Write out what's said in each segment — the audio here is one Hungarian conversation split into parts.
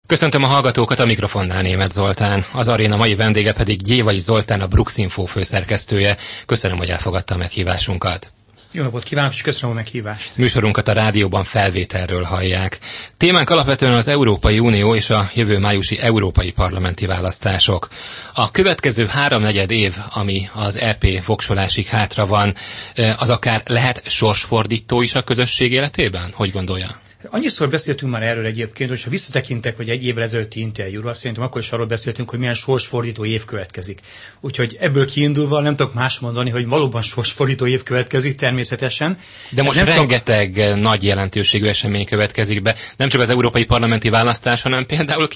Köszöntöm a hallgatókat, a mikrofonnál Németh Zoltán. Az aréna mai vendége pedig Gyévai Zoltán, a Brux-Info főszerkesztője. Köszönöm, hogy elfogadta a meghívásunkat. Jó napot kívánok, és köszönöm a meghívást. Műsorunkat a rádióban felvételről hallják. Témánk alapvetően az Európai Unió és a jövő májusi európai parlamenti választások. A következő 3-4 év, ami az EP voksolásig hátra van, az akár lehet sorsfordító is a közösség életében? Hogy gondolja? Annyiszor beszéltünk már erről egyébként, hogy ha visszatekintek, hogy egy évvel ezelőtti interjúra, szerintem akkor is arról beszéltünk, hogy milyen sorsfordító év következik. Úgyhogy ebből kiindulva nem tudok más mondani, hogy valóban sorsfordító év következik természetesen. De most rengeteg nagy jelentőségű esemény következik be. Nem csak az európai parlamenti választás, hanem például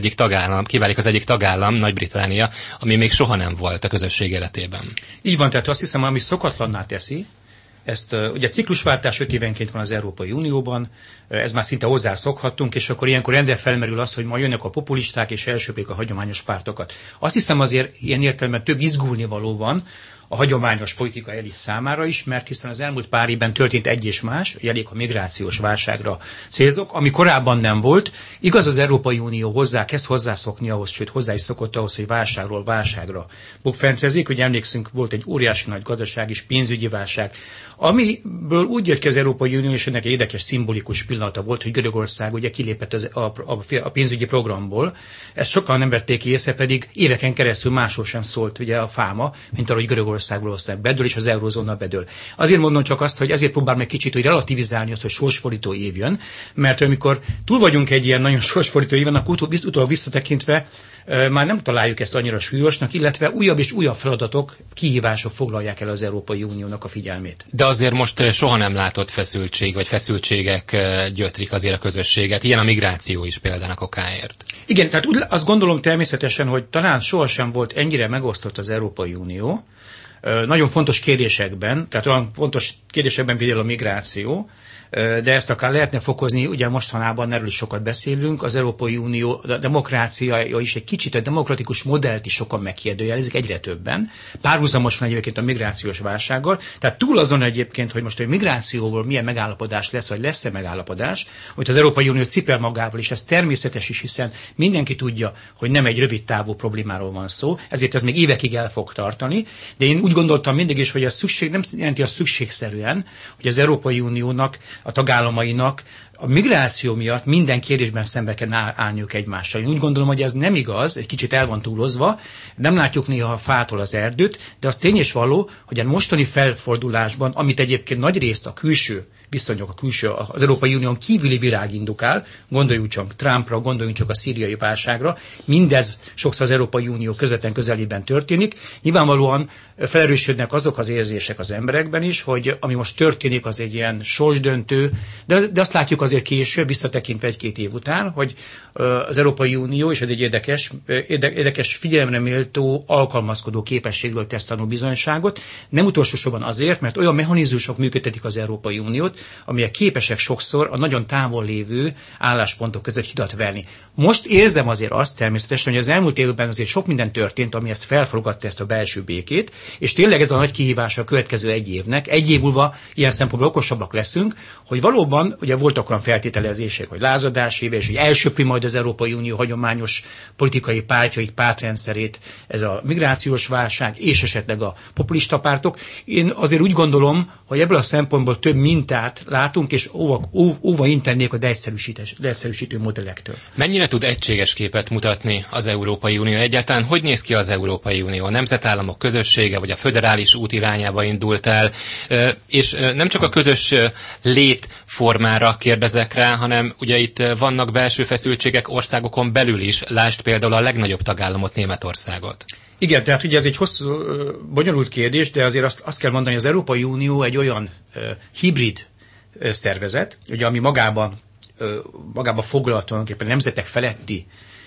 kiválik az egyik tagállam, Nagy-Britannia, ami még soha nem volt a közösség életében. Így van, tehát azt hiszem, ami szokatlanná teszi, ezt ugye ciklusváltás 5 évenként van az Európai Unióban, ez már szinte hozzászokhattunk, és akkor ilyenkor rendre felmerül az, hogy ma jönnek a populisták, és elsöprik a hagyományos pártokat. Azt hiszem azért ilyen értelemben több izgulnivaló van a hagyományos politika elit számára is, mert hiszen az elmúlt pár évben történt egy és más, elég a migrációs válságra célzok, ami korábban nem volt. Igaz, az Európai Unió kezd hozzászokni ahhoz, sőt hozzá is szokott ahhoz, hogy válságról válságra bukfencezik. Ugye emlékszünk, volt egy óriási nagy gazdaság és pénzügyi válság, amiből úgy jött ki az Európai Unió, és ennek egy érdekes szimbolikus pillanata volt, hogy Görögország ugye kilépett a pénzügyi programból. Ezt sokan nem vették észre, pedig éveken keresztül máshol sem szólt ugye a fáma, mint arra, hogy Görögországból bedől, és az eurozóna bedől. Azért mondom csak azt, hogy ezért próbálom egy kicsit hogy relativizálni azt, hogy sorsfordító év jön, mert amikor túl vagyunk egy ilyen nagyon sorsfordító éven, akkor utólag visszatekintve már nem találjuk ezt annyira súlyosnak, illetve újabb és újabb feladatok, kihívások foglalják el az Európai Uniónak a figyelmét. De azért most soha nem látott feszültség, vagy feszültségek gyötrik azért a közösséget. Ilyen a migráció is példának okáért. Igen, tehát azt gondolom természetesen, hogy talán sohasem volt ennyire megosztott az Európai Unió, nagyon fontos kérdésekben, tehát olyan fontos kérdésekben például a migráció, de ezt akár lehetne fokozni, ugye mostanában erről is sokat beszélünk, az Európai Unió demokráciája is egy kicsit, a demokratikus modellt is sokan megkérdőjelezik, egyre többen, párhuzamosan egyébként a migrációs válsággal, tehát túl azon egyébként, hogy most a migrációból milyen megállapodás lesz, vagy lesz-e megállapodás, hogy az Európai Unió cipel magával, és ez természetes is, hiszen mindenki tudja, hogy nem egy rövid távú problémáról van szó, ezért ez még évekig el fog tartani, de én úgy gondoltam mindig is, hogy nem jelenti azt szükségszerűen, hogy az Európai Uniónak, a tagállamainak a migráció miatt minden kérdésben szembe kell állniuk egymással. Én úgy gondolom, hogy ez nem igaz, egy kicsit el van túlozva, nem látjuk néha a fától az erdőt, de az tény és való, hogy a mostani felfordulásban, amit egyébként nagy részt a külső viszonyok, az Európai Unión kívüli világ indukál, gondoljunk csak Trumpra, gondoljunk csak a szíriai válságra, mindez sokszor az Európai Unió közvetlen közelében történik. Nyilvánvalóan felerősödnek azok az érzések az emberekben is, hogy ami most történik, az egy ilyen sorsdöntő, de azt látjuk azért később, visszatekintve 1-2 év után, hogy az Európai Unió, és ez egy érdekes figyelemre méltó alkalmazkodó képességről tesz tanúbizonyságot, nem utolsó sorban azért, mert olyan mechanizmusok működtetik az Európai Uniót, amelyek képesek sokszor a nagyon távol lévő álláspontok között hidat verni. Most érzem azért azt természetesen, hogy az elmúlt évben azért sok minden történt, ami ezt felforgatta, ezt a belső békét, és tényleg ez a nagy kihívás a következő 1 évnek. 1 év múlva ilyen szempontból okosabbak leszünk, hogy valóban ugye voltak olyan feltételezések, hogy lázadás éve, és hogy elsöpri majd az Európai Unió hagyományos politikai pártjait, pártrendszerét, ez a migrációs válság, és esetleg a populista pártok. Én azért úgy gondolom, hogy ebből a szempontból több mintát látunk, és óva intennék a leegyszerűsítő modellektől. Mennyire tud egységes képet mutatni az Európai Unió egyáltalán? Hogy néz ki az Európai Unió? A nemzetállamok közössége, vagy a föderális út irányába indult el? És nem csak a közös létformára kérdezek rá, hanem ugye itt vannak belső feszültségek országokon belül is, lásd például a legnagyobb tagállamot, Németországot. Igen, tehát ugye ez egy hosszú, bonyolult kérdés, de azért azt kell mondani, hogy az Európai Unió egy olyan hibrid szervezet, ugye, ami magában foglal tulajdonképpen nemzetek feletti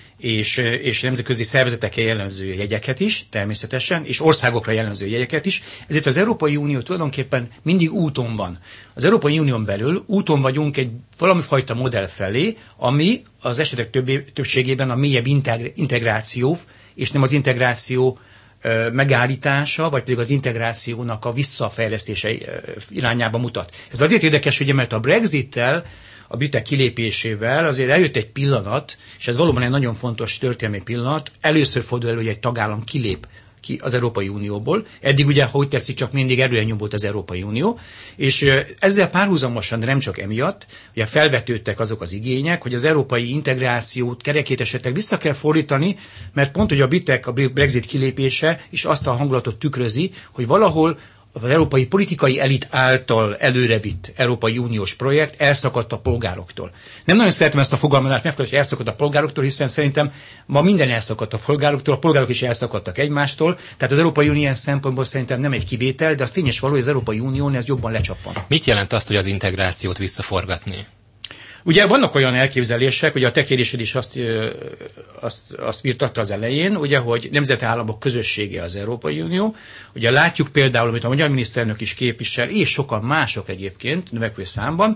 és nemzetközi szervezetekre jellemző jegyeket is, természetesen, és országokra jellemző jegyeket is. Ezért az Európai Unió tulajdonképpen mindig úton van. Az Európai Unión belül úton vagyunk egy valamifajta modell felé, ami az esetek többségében a mélyebb integráció, és nem az integráció megállítása, vagy pedig az integrációnak a visszafejlesztése irányába mutat. Ez azért érdekes, ugye, mert a Brexittel a britek kilépésével azért eljött egy pillanat, és ez valóban egy nagyon fontos történelmi pillanat, először fordul elő, hogy egy tagállam kilép ki az Európai Unióból. Eddig ugye, hogy tetszik, csak mindig erően nyomult az Európai Unió, és ezzel párhuzamosan, de nem csak emiatt, ugye felvetődtek azok az igények, hogy az európai integrációt kerekét esetleg vissza kell fordítani, mert pont, hogy a Brexit kilépése is azt a hangulatot tükrözi, hogy valahol az európai politikai elit által előrevitt Európai Uniós projekt elszakadt a polgároktól. Nem nagyon szeretem ezt a fogalmazást, mert hogy elszakadt a polgároktól, hiszen szerintem ma minden elszakadt a polgárok is elszakadtak egymástól, tehát az Európai Unió ilyen szempontból szerintem nem egy kivétel, de az tényes való, hogy az Európai Unión ez jobban lecsappan. Mit jelent azt, hogy az integrációt visszaforgatni? Ugye vannak olyan elképzelések, ugye a te kérdésed is azt virtatta az elején, ugye, hogy nemzetállamok közössége az Európai Unió. Ugye látjuk például, amit a magyar miniszterelnök is képvisel, és sokan mások egyébként, növekvő számban,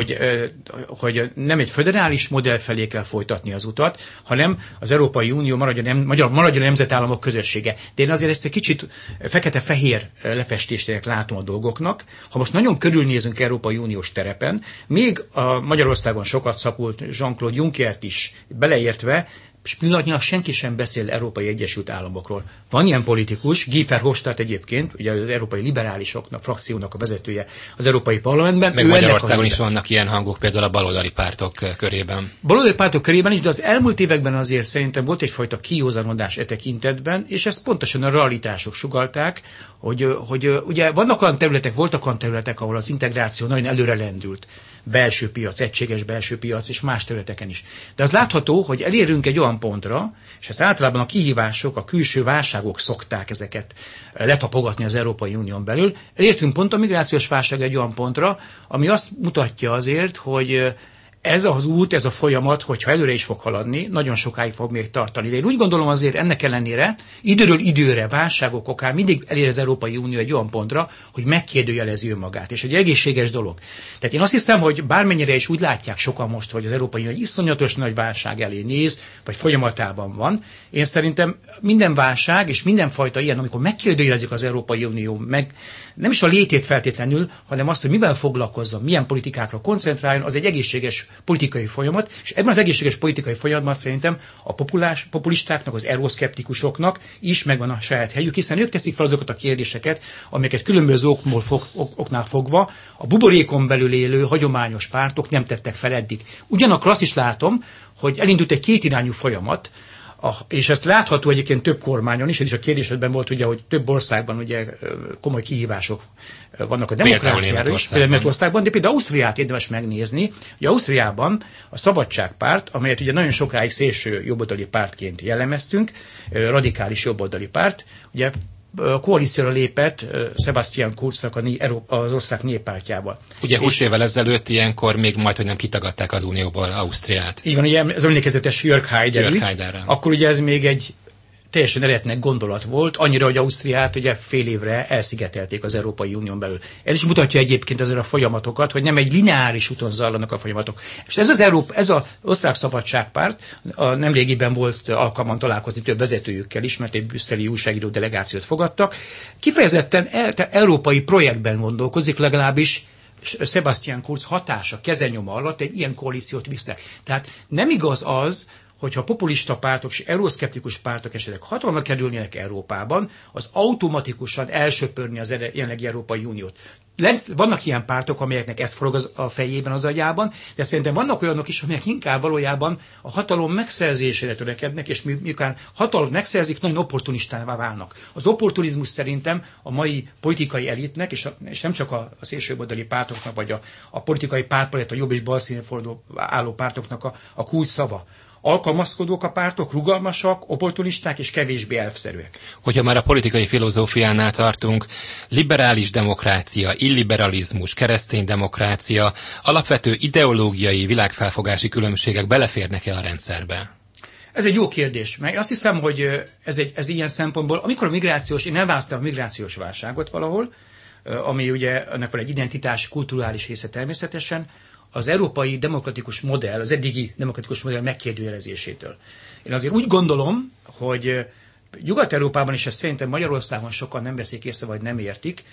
hogy nem egy föderális modell felé kell folytatni az utat, hanem az Európai Unió maradjon a nemzetállamok közössége. De én azért ezt egy kicsit fekete-fehér lefestéstének látom a dolgoknak. Ha most nagyon körülnézünk Európai Uniós terepen, még a Magyarországon sokat szapult Jean-Claude Junckert is beleértve, és pillanatnyilag senki sem beszél Európai Egyesült Államokról. Van ilyen politikus, Guy Verhofstadt egyébként, ugye az Európai Liberálisoknak, frakciónak a vezetője az Európai Parlamentben. Meg Magyarországon is vannak ilyen hangok, például a baloldali pártok körében. Baloldali pártok körében is, de az elmúlt években azért szerintem volt egyfajta kiózanodás e tekintetben, és ezt pontosan a realitások sugallták, hogy ugye voltak olyan területek, ahol az integráció nagyon előre lendült. Belső piac, egységes belső piac, és más területeken is. De az látható, hogy elérünk egy olyan pontra, és ez általában a kihívások, a külső válságok szokták ezeket letapogatni az Európai Unión belül. Elértünk pont a migrációs válság egy olyan pontra, ami azt mutatja azért, hogy ez az út, ez a folyamat, hogyha előre is fog haladni, nagyon sokáig fog még tartani. De én úgy gondolom azért ennek ellenére, időről időre, válságok okán mindig elér az Európai Unió egy olyan pontra, hogy megkérdőjelezi önmagát. És egy egészséges dolog. Tehát én azt hiszem, hogy bármennyire is úgy látják sokan most, hogy az Európai Unió egy iszonyatos nagy válság elé néz, vagy folyamatában van. Én szerintem minden válság és mindenfajta ilyen, amikor megkérdőjelezik az Európai Unió, meg nem is a létét feltétlenül, hanem azt, hogy mivel foglalkozzon, milyen politikákra koncentráljon, az egy egészséges politikai folyamat, és ebben az egészséges politikai folyamatban szerintem a populistáknak, az euroszkeptikusoknak is megvan a saját helyük, hiszen ők teszik fel azokat a kérdéseket, amelyeket különböző oknál fogva a buborékon belül élő hagyományos pártok nem tettek fel eddig. Ugyanakkor azt is látom, hogy elindult egy kétirányú folyamat, és ezt látható egyébként több kormányon is, ez is a kérdésedben volt, ugye, hogy több országban ugye komoly kihívások vannak a demokráciára is, például Németországban, de például Ausztriát érdemes megnézni, hogy Ausztriában a Szabadságpárt, amelyet ugye nagyon sokáig szélső jobboldali pártként jellemeztünk, radikális jobboldali párt, ugye koalícióra lépett Sebastian Kurznak az ország néppártjával. Ugye 20 évvel ezelőtt ilyenkor még majdhogy nem kitagadták az Unióból Ausztriát. Így van, ugye az emlékezetes Jörg Haider ügy. Akkor ugye ez még egy teljesen eretnek gondolat volt, annyira, hogy Ausztriát ugye fél évre elszigetelték az Európai Unión belül. Ez is mutatja egyébként azért a folyamatokat, hogy nem egy lineáris úton zajlanak a folyamatok. És ez az Osztrák Szabadságpárt, nemrégiben volt alkalmam találkozni több vezetőjükkel is, mert egy brüsszeli újságíró delegációt fogadtak. Kifejezetten európai projektben gondolkozik, legalábbis Sebastian Kurz hatása, kezenyoma alatt egy ilyen koalíciót visznek. Tehát nem igaz az, hogyha populista pártok és euroszkeptikus pártok esetleg hatalomra kerülnének Európában, az automatikusan elsöpörni az jelenlegi Európai Uniót. Vannak ilyen pártok, amelyeknek ez forog a fejében, az agyában, de szerintem vannak olyanok is, amelyek inkább valójában a hatalom megszerzésére törekednek, és miután hatalom megszerzik, nagyon opportunistává válnak. Az opportunizmus szerintem a mai politikai elitnek, és nem csak a szélsőjobboldali pártoknak, vagy a politikai pártpalet, a jobb és bal színen forduló álló pártoknak a kulcs szava. Alkalmazkodók a pártok, rugalmasak, opportunisták és kevésbé elfszerűek. Hogyha már a politikai filozófiánál tartunk, liberális demokrácia, illiberalizmus, keresztény demokrácia, alapvető ideológiai, világfelfogási különbségek beleférnek-e a rendszerbe? Ez egy jó kérdés, mert azt hiszem, hogy ez ilyen szempontból, amikor én elválasztom a migrációs válságot valahol, ami ugye ennek van egy identitás, kulturális része természetesen, az európai demokratikus modell, az eddigi demokratikus modell megkérdőjelezésétől. Én azért úgy gondolom, hogy Nyugat-Európában, és ezt szerintem Magyarországon sokan nem veszik észre, vagy nem értik,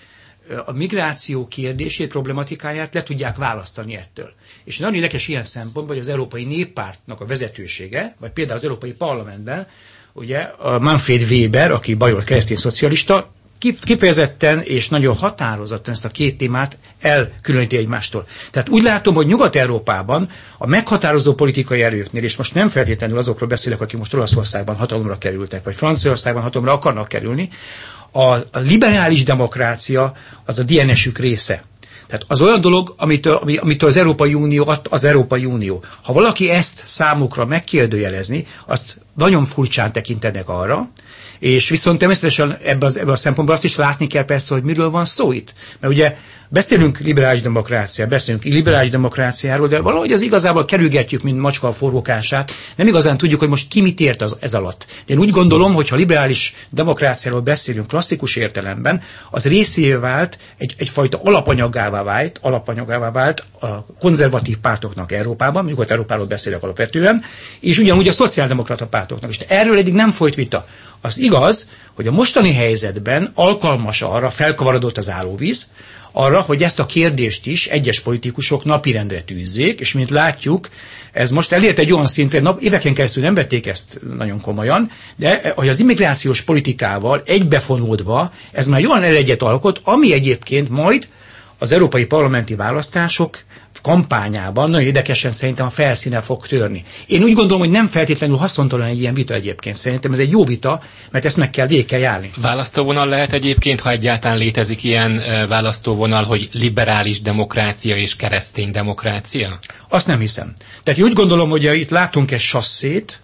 a migráció kérdését, problematikáját le tudják választani ettől. És nagyon érdekes ilyen szempontból, hogy az Európai Néppártnak a vezetősége, vagy például az Európai Parlamentben, ugye a Manfred Weber, aki bajor keresztény szocialista, kifejezetten és nagyon határozottan ezt a két témát elkülöníti egymástól. Tehát úgy látom, hogy Nyugat-Európában a meghatározó politikai erőknél, és most nem feltétlenül azokról beszélek, akik most Olaszországban hatalomra kerültek, vagy Franciaországban hatalomra akarnak kerülni, a liberális demokrácia az a DNS-ük része. Tehát az olyan dolog, amitől az Európai Unió az Európai Unió. Ha valaki ezt számukra megkérdőjelezni, azt nagyon furcsán tekintenek arra, és viszont természetesen ebben a szempontból azt is látni kell persze, hogy miről van szó itt. Mert ugye beszélünk liberális demokráciáról, de valahogy az igazából kerülgetjük, mint macska a forrókását. Nem igazán tudjuk, hogy most ki mit ért ez alatt. De én úgy gondolom, hogy ha liberális demokráciáról beszélünk klasszikus értelemben, az részévé vált, egyfajta alapanyagává vált a konzervatív pártoknak Európában, Nyugat-Európáról beszélek alapvetően, és ugyanúgy a szociáldemokrata pártoknak. És erről eddig nem folyt vita. Az igaz, hogy a mostani helyzetben alkalmas arra, felkavarodott az állóvíz, arra, hogy ezt a kérdést is egyes politikusok napirendre tűzzék, és mint látjuk, ez most elért egy olyan szintre, éveken keresztül nem vették ezt nagyon komolyan, de hogy az immigrációs politikával egybefonódva, ez már olyan elegyet alkot, ami egyébként majd az európai parlamenti választások kampányában nagyon érdekesen szerintem a felszínen fog törni. Én úgy gondolom, hogy nem feltétlenül haszontalan egy ilyen vita egyébként. Szerintem ez egy jó vita, mert ezt végig kell járni. Választóvonal lehet egyébként, ha egyáltalán létezik ilyen választóvonal, hogy liberális demokrácia és keresztény demokrácia? Azt nem hiszem. Tehát én úgy gondolom, hogy itt látunk egy sasszét,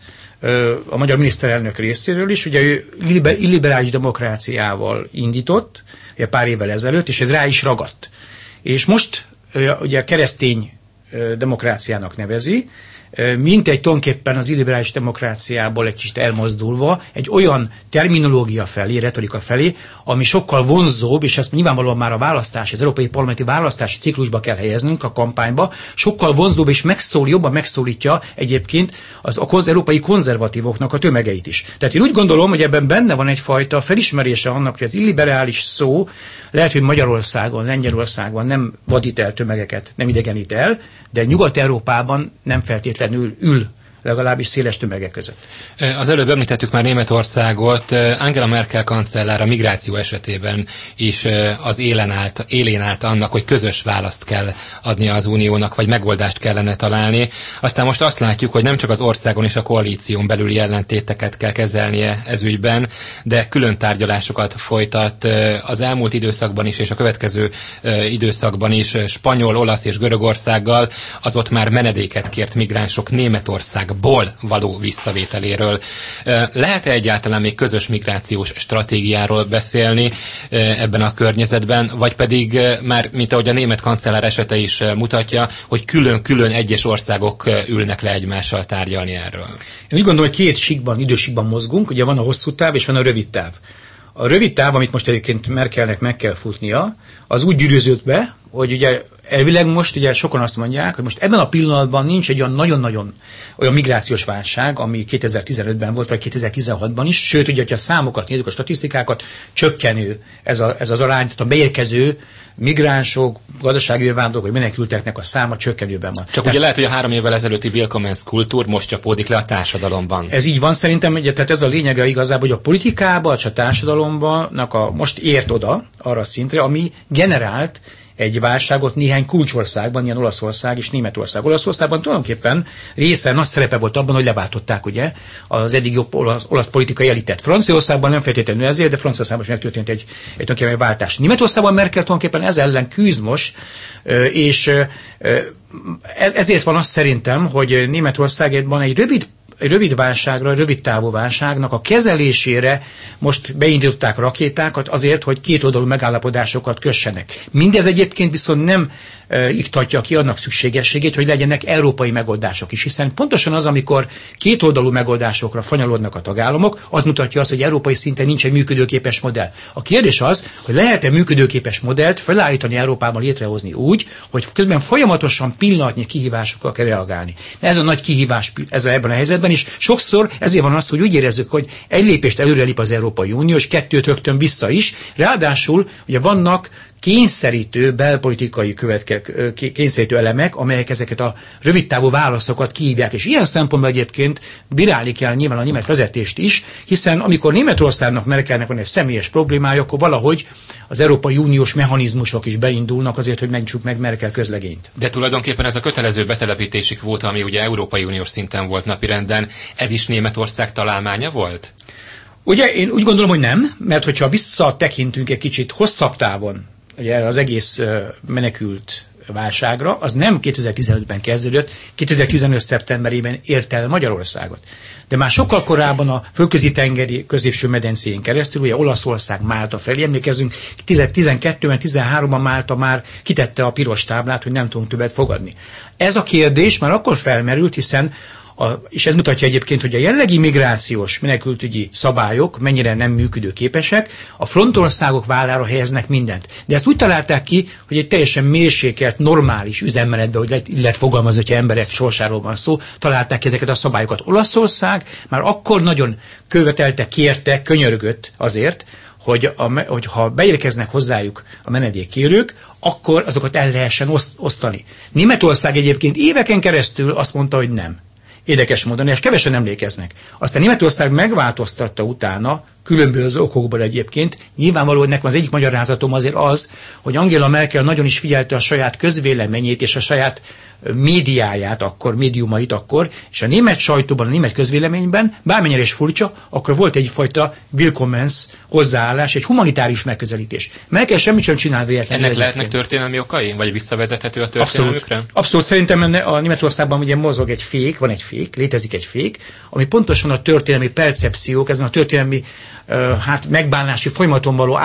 a magyar miniszterelnök részéről is, ugye ő illiberális demokráciával indított, pár évvel ezelőtt, és ez rá is ragadt. És most ugye keresztény demokráciának nevezi, mintegy tulajdonképpen az illiberális demokráciából egy kicsit elmozdulva egy olyan terminológia felé, retorika felé, ami sokkal vonzóbb, és ezt nyilvánvalóan már az európai parlamenti választási ciklusba kell helyeznünk a kampányba, sokkal vonzóbb és jobban megszólítja egyébként az európai konzervatívoknak a tömegeit is. Tehát én úgy gondolom, hogy ebben benne van egyfajta felismerése annak, hogy az illiberális szó lehet, hogy Magyarországon, Lengyelországban nem vadít el tömegeket, nem idegenít el, de Nyugat-Európában nem feltétlenül ül, legalábbis széles tömegek között. Az előbb említettük már Németországot, Angela Merkel kancellár a migráció esetében is az élén állt annak, hogy közös választ kell adnia az uniónak, vagy megoldást kellene találni. Aztán most azt látjuk, hogy nem csak az országon és a koalíción belüli ellentéteket kell kezelnie ez ügyben, de külön tárgyalásokat folytat az elmúlt időszakban is, és a következő időszakban is spanyol, olasz és Görögországgal, az ott már menedéket kért migránsok Németországból való visszavételéről. Lehet-e egyáltalán még közös migrációs stratégiáról beszélni ebben a környezetben, vagy pedig már, mint ahogy a német kancellár esete is mutatja, hogy külön-külön egyes országok ülnek le egymással tárgyalni erről? Én úgy gondolom, hogy két idősíkban mozgunk, ugye van a hosszú táv és van a rövid táv. A rövid táv, amit most egyébként Merkelnek meg kell futnia, az úgy gyűrűzött be, hogy ugye elvileg most ugye sokan azt mondják, hogy most ebben a pillanatban nincs egy olyan nagyon-nagyon olyan migrációs válság, ami 2015-ben volt, vagy 2016-ban is, sőt, ugye, hogyha a számokat nézzük, a statisztikákat, csökkenő ez az arány, tehát a beérkező migránsok, gazdasági vándorlók, vagy menekülteknek a száma csökkenőben van. Csak ugye lehet, hogy a 3 évvel ezelőtti Willkommenskultúr most csapódik le a társadalomban. Ez így van szerintem, ugye, tehát ez a lényege igazából, hogy a politikában, a társadalomban most ért oda arra a szintre, ami generált egy válságot néhány kulcsországban, ilyen Olaszország és Németország. Olaszországban tulajdonképpen nagy szerepe volt abban, hogy leváltották ugye az eddig jobb olasz politikai elitet. Franciaországban nem feltétlenül ezért, de Franciaországban is megtörtént egy tulajdonképpen váltás. Németországban Merkel tulajdonképpen ez ellen küzd most, és ezért van az szerintem, hogy Németországban egy rövid válságra, rövid távú válságnak a kezelésére most beindították rakétákat azért, hogy kétoldalú megállapodásokat kössenek. Mindez egyébként viszont nem iktatja ki annak szükségességét, hogy legyenek európai megoldások is, hiszen pontosan az, amikor kétoldalú megoldásokra fanyalodnak a tagállamok, az mutatja azt, hogy európai szinten nincs egy működőképes modell. A kérdés az, hogy lehet-e működőképes modellt felállítani Európában, létrehozni úgy, hogy közben folyamatosan pillanatnyi kihívásokkal kell reagálni. Ez a nagy kihívás ebben a helyzetben is. Sokszor ezért van az, hogy úgy érezzük, hogy egy lépést előrelép az Európai Unió, és 2 rögtön vissza is. Ráadásul ugye vannak kényszerítő, belpolitikai kényszerítő elemek, amelyek ezeket a rövidtávú válaszokat kihívják. És ilyen szempontból egyébként bírálni kell nyilván a német vezetést is, hiszen amikor Németországnak, Merkelnek van egy személyes problémája, akkor valahogy az Európai Uniós mechanizmusok is beindulnak azért, hogy megnyitsuk meg Merkel közlegényt. De tulajdonképpen ez a kötelező betelepítési kvóta, ami ugye Európai Uniós szinten volt napirenden, ez is Németország találmánya volt? Ugye én úgy gondolom, hogy nem, mert hogyha visszatekintünk egy kicsit hosszabb távon, ugye erre az egész menekült válságra, az nem 2015-ben kezdődött, 2015. szeptemberében ért el Magyarországot. De már sokkal korábban a földközi-tengeri középső medencéjén keresztül, ugye Olaszország, Málta felé, emlékezzünk, 2012-ben, 13-ban Málta már kitette a piros táblát, hogy nem tudunk többet fogadni. Ez a kérdés már akkor felmerült, hiszen és ez mutatja egyébként, hogy a jelenlegi migrációs menekültügyi szabályok mennyire nem működőképesek, a frontországok vállára helyeznek mindent. De ezt úgy találták ki, hogy egy teljesen mérsékelt, normális üzemmenetben, hogy lehet fogalmazni, hogyha emberek sorsáról van szó, találták ki ezeket a szabályokat. Olaszország már akkor nagyon követelte, kérte, könyörgött azért, hogy ha beérkeznek hozzájuk a menedékkérők, akkor azokat el lehessen osztani. Németország egyébként éveken keresztül azt mondta, hogy nem. Érdekes módon, és kevesen emlékeznek. Aztán Németország megváltoztatta utána, különböző okokból egyébként. Nyilvánvalóan nekem az egyik magyarázatom azért az, hogy Angela Merkel nagyon is figyelte a saját közvéleményét és a saját médiáját akkor, médiumait akkor, és a német sajtóban, a német közvéleményben, bármennyire is furcsa, akkor volt egyfajta willkommens hozzáállás, egy humanitárius megközelítés. Merkel semmit sem csinál véletlenül. Ennek lehetnek történelmi okai? Vagy visszavezethető a történelmükre? Abszolút. Szerintem a Németországban ugye mozog egy fék, van egy fék, létezik egy fék, ami pontosan a történelmi percepciók, ezen a történelmi megbánási folyamaton való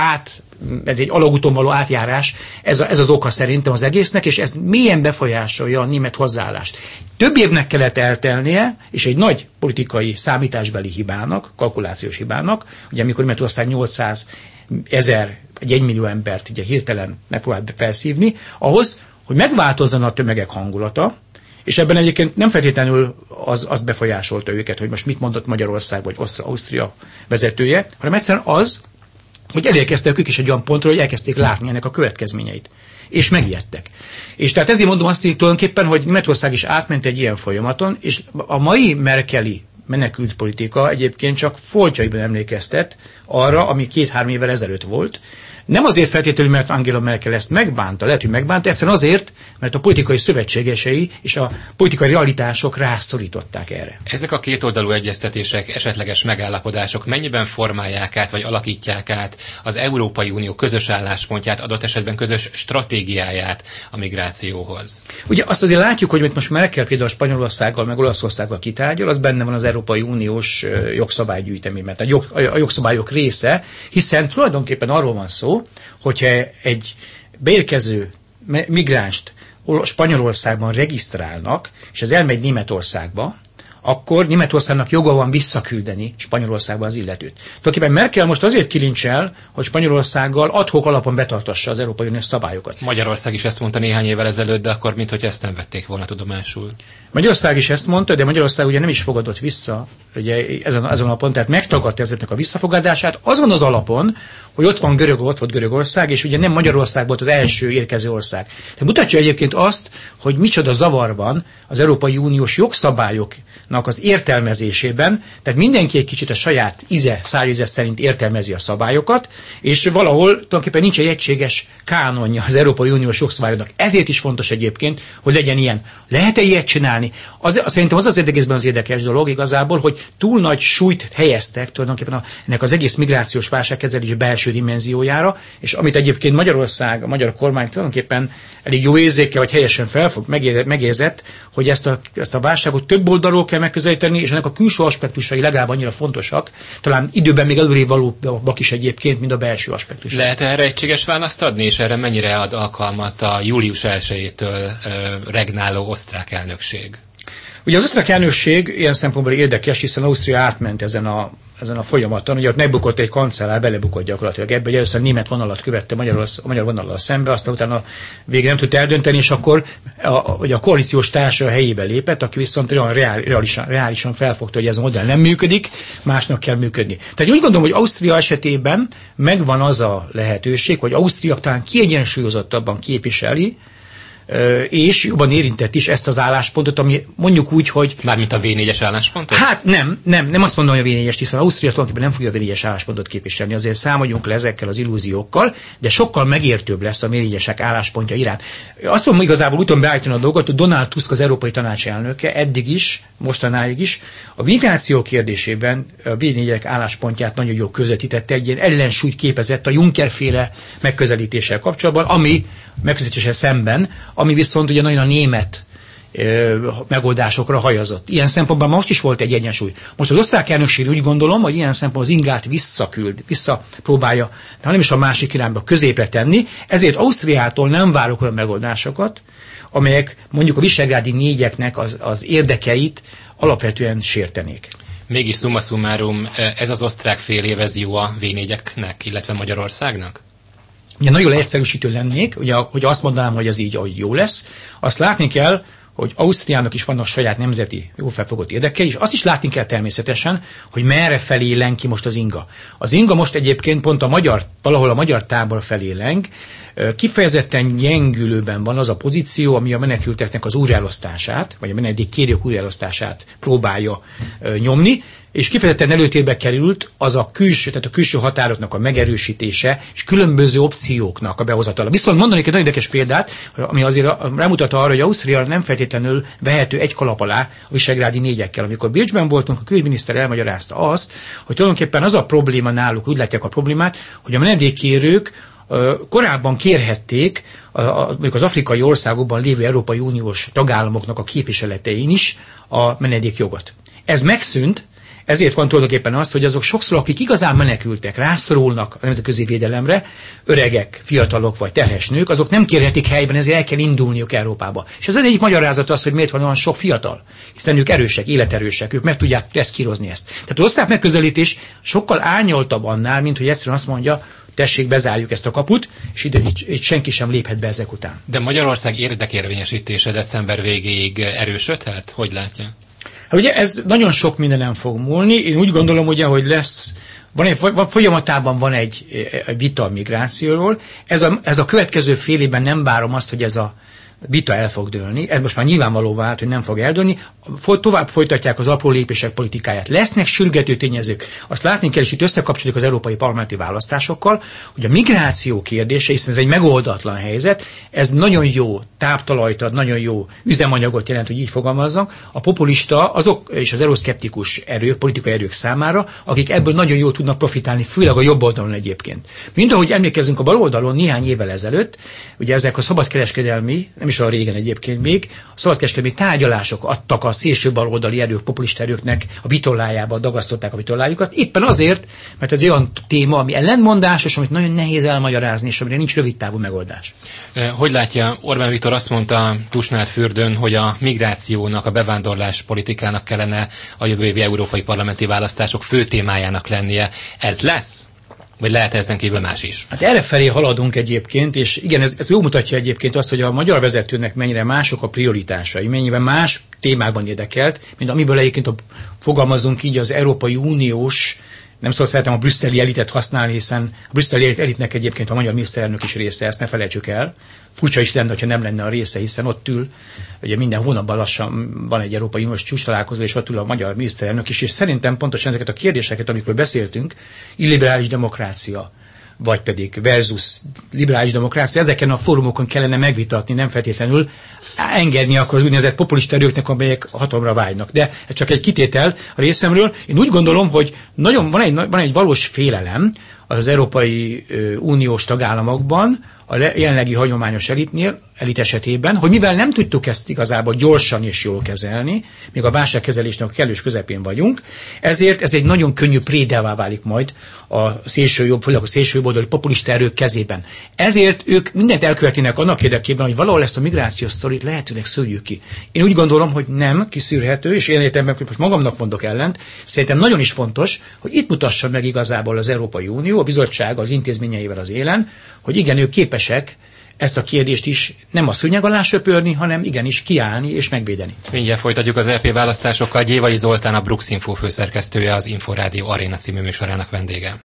ez egy alagúton való átjárás, ez az oka szerintem az egésznek, és ez mélyen befolyásolja a német hozzáállást. Több évnek kellett eltelnie, és egy nagy politikai számításbeli hibának, kalkulációs hibának, ugye amikor Németország 800 000, vagy 1 millió embert ugye hirtelen megpróbált felszívni, ahhoz, hogy megváltozzon a tömegek hangulata, és ebben egyébként nem feltétlenül az befolyásolta őket, hogy most mit mondott Magyarország vagy Ausztria vezetője, hanem egyszerűen az, hogy elérkeztek ők is egy olyan pontra, hogy elkezdték látni ennek a következményeit. És megijedtek. És tehát ezért mondom azt, hogy tulajdonképpen, hogy Németország is átment egy ilyen folyamaton, és a mai merkeli menekült politika egyébként csak foltjaiban emlékeztet arra, ami 2-3 évvel ezelőtt volt. Nem azért feltétlenül, mert Angela Merkel ezt megbánta, lehet, hogy megbánta, egyszerűen azért, mert a politikai szövetségesei és a politikai realitások rászorították erre. Ezek a kétoldalú egyeztetések, esetleges megállapodások mennyiben formálják át, vagy alakítják át az Európai Unió közös álláspontját, adott esetben közös stratégiáját a migrációhoz? Ugye azt azért látjuk, hogy most Merkel például Spanyolországgal, meg Olaszországgal kitárgyal, az benne van az Európai Uniós jogszabálygyűjteményben, a jogszabályok része, hiszen tulajdonképpen arról van szó, hogyha egy beérkező migránst Spanyolországban regisztrálnak, és ez elmegy Németországba, akkor Németországnak joga van visszaküldeni Spanyolországba az illetőt. Tulajdonképpen Merkel most azért kilincsel, hogy Spanyolországgal ad hoc alapon betartassa az Európai Uniós szabályokat. Magyarország is ezt mondta néhány évvel ezelőtt, de akkor minthogy ezt nem vették volna tudomásul. Magyarország is ezt mondta, de Magyarország ugye nem is fogadott vissza ugye ezen a ponton, tehát megtagadta ezeknek a visszafogadását azon az alapon, hogy ott volt Görögország, és ugye nem Magyarország volt az első érkező ország. Tehát mutatja egyébként azt, hogy micsoda zavar van az Európai Uniós jogszabályoknak az értelmezésében, tehát mindenki egy kicsit a saját szájíze szerint értelmezi a szabályokat, és valahol tulajdonképpen nincs egy egységes kánonja az Európai Uniós jogszabályoknak. Ezért is fontos egyébként, hogy legyen ilyen. Lehet-e ilyet csinálni? Szerintem az egészben az érdekes dolog igazából, hogy túl nagy súlyt helyeztek tulajdonképpen ennek az egész migrációs válságkezelés belső dimenziójára, és amit egyébként Magyarország, a magyar kormány tulajdonképpen elég jó érzékkel, vagy helyesen megérzett, hogy ezt a válságot több oldalról kell megközelíteni, és ennek a külső aspektusai legalább annyira fontosak, talán időben még előrébb valóbbak is egyébként, mint a belső aspektusok. Lehet erre egységes választ adni, és erre mennyire ad alkalmat a július 1-től regnáló osztrák elnökség? Ugye az osztrák elnökség ilyen szempontból érdekes, hiszen Ausztria átment ezen a folyamaton, ugye ott megbukott egy kancellár, belebukott gyakorlatilag ebbe, hogy először a német vonalat követte a magyar vonallal szembe, aztán utána végig nem tudta eldönteni, és akkor a koalíciós társa a helyébe lépett, aki viszont olyan reálisan felfogta, hogy ez a modell nem működik, másnak kell működni. Tehát úgy gondolom, hogy Ausztria esetében megvan az a lehetőség, hogy Ausztria talán kiegyensúlyozottabban képviseli, és jobban érintett is ezt az álláspontot, ami mondjuk úgy, hogy... Mármint a V4-es álláspontot? Hát nem azt mondom, hogy a V4-es, hiszen Ausztria tulajdonképpen nem fogja a V4-es álláspontot képviselni, azért számoljunk le ezekkel az illúziókkal, de sokkal megértőbb lesz a V4-esek álláspontja iránt. Azt mondom igazából úton beállítani a dolgot, hogy Donald Tusk az Európai Tanács elnöke eddig is, mostanáig is, a migráció kérdésében a V4-ek álláspontját nagyon jól közvetítette, egy ilyen ellensúlyt képezett a Juncker-féle megközelítéssel kapcsolatban, ami megközelítéssel szemben, ami viszont ugye nagyon a német megoldásokra hajazott. Ilyen szempontból most is volt egy egyensúly. Most az osztrák elnökség úgy gondolom, hogy ilyen szempontból az ingát visszapróbálja, de nem is a másik irányba középre tenni, ezért Ausztriától nem várok olyan megoldásokat, amelyek mondjuk a visegrádi négyeknek az érdekeit alapvetően sértenék. Mégis summa summarum, ez az osztrák fél év, ez jó a V4-eknek, illetve Magyarországnak? Ugye nagyon leegyszerűsítő lennék, ugye, hogy azt mondanám, hogy ez így ahogy jó lesz. Azt látni kell, hogy Ausztriának is vannak saját nemzeti jól felfogott érdekei, és azt is látni kell természetesen, hogy merre felé leng ki most az inga. Az inga most egyébként pont valahol a magyar tábor felé leng, kifejezetten gyengülőben van az a pozíció, ami a menekülteknek az újraelosztását, vagy a menedékkérők újraelosztását próbálja nyomni, és kifejezetten előtérbe került az a külső határoknak a megerősítése, és különböző opcióknak a behozatala. Viszont mondanék egy nagyon érdekes példát, ami azért rámutat arra, hogy Ausztria nem feltétlenül vehető egy kalap alá a visegrádi négyekkel. Amikor Bécsben voltunk, a külügyminiszter elmagyarázta azt, hogy tulajdonképpen az a probléma náluk, úgy látják a problémát, hogy a menedékkérők korábban kérhették mondjuk az afrikai országokban lévő Európai Uniós tagállamoknak a képviseletein is a menedékjogot. Ez megszűnt, ezért van tulajdonképpen az, hogy azok sokszor, akik igazán menekültek, rászorulnak a nemzetközi védelemre, öregek, fiatalok vagy terhes nők, azok nem kérhetik helyben, ezért el kell indulniuk Európába. És az egyik magyarázat az, hogy miért van olyan sok fiatal, hiszen ők erősek, életerősek, ők meg tudják reszkírozni ezt. Tehát az osztrák megközelítés sokkal árnyaltabb annál, mint hogy egyszerűen azt mondja, tessék, bezárjuk ezt a kaput, és ide így senki sem léphet be ezek után. De Magyarország érdekérvényesítése december végéig erősödhet? Hogy látja? Hát ugye ez nagyon sok mindenem fog múlni. Én úgy gondolom, ugye, hogy folyamatában van egy vita a migrációról. Ez a következő fél évben nem várom azt, hogy ez a vita el fog dőlni. Ez most már nyilvánvaló vált, hogy nem fog eldőlni. Tovább folytatják az apró lépések politikáját. Lesznek sürgető tényezők. Azt látni kell, és itt összekapcsoljuk az európai parlamenti választásokkal, hogy a migráció kérdése, hiszen ez egy megoldatlan helyzet, ez nagyon jó táptalajt ad, nagyon jó üzemanyagot jelent, hogy így fogalmazzak, a populista azok és az euroszkeptikus erők, politikai erők számára, akik ebből nagyon jól tudnak profitálni, főleg a jobb oldalon egyébként. Mint ahogy emlékezzünk a bal oldalon néhány évvel ezelőtt, ugye ezek a szabadkereskedelmi, nem is olyan régen egyébként még, a szabadkereskedelmi tárgyalások adtak a szélső baloldali erők, populista erőknek a vitollájába, dagasztották a vitollájukat, éppen azért, mert ez olyan téma, ami ellentmondásos, amit nagyon nehéz elmagyarázni, és amire nincs rövidtávú megoldás. Hogy látja, Orbán Viktor azt mondta Tusnádfürdőn, hogy a migrációnak, a bevándorlás politikának kellene a jövő évi európai parlamenti választások fő témájának lennie. Ez lesz? Vagy lehet ezen kívül más is? Hát errefelé haladunk egyébként, és igen, ez jól mutatja egyébként azt, hogy a magyar vezetőnek mennyire mások a prioritásai, mennyiben más témákban érdekelt, mint amiből egyébként fogalmazunk így az Európai Uniós, nem szóval szeretem a brüsszeli elitet használni, hiszen a brüsszeli elitnek egyébként a magyar miniszterelnök is része, ezt ne felejtsük el. Furcsa is lenne, ha nem lenne a része, hiszen ott ül, ugye minden hónapban lassan van egy Európai Uniós csúcs találkozó, és ott ül a magyar miniszterelnök is, és szerintem pontosan ezeket a kérdéseket, amikről beszéltünk, illiberális demokrácia, vagy pedig versus liberális demokrácia, ezeken a fórumokon kellene megvitatni, nem feltétlenül engedni akkor az úgynevezett populista erőknek, amelyek hatalomra vágynak. De ez csak egy kitétel a részemről. Én úgy gondolom, hogy nagyon van egy valós félelem az Európai Uniós tagállamokban, a jelenlegi hagyományos elitnél, elit esetében, hogy mivel nem tudtuk ezt igazából gyorsan és jól kezelni, még a válságkezelésnek a kellős közepén vagyunk, ezért ez egy nagyon könnyű prédává válik majd a szélsőjobb, főleg a szélsőjobboldali populista erők kezében. Ezért ők mindent elkövetnének annak érdekében, hogy valahol ezt a migrációs sztorit lehetőleg szűrjük ki. Én úgy gondolom, hogy nem kiszűrhető, és én értem, hogy most magamnak mondok ellent, szerintem nagyon is fontos, hogy itt mutassa meg igazából az Európai Unió, a bizottság az intézményeivel az élen, hogy igen, ők képesek ezt a kérdést is nem a szőnyeg alá söpörni, hanem igenis kiállni és megvédeni. Mindjárt folytatjuk az EP választásokkal. Gyévai Zoltán, a Brux Info főszerkesztője, az Inforádió Aréna című műsorának vendége.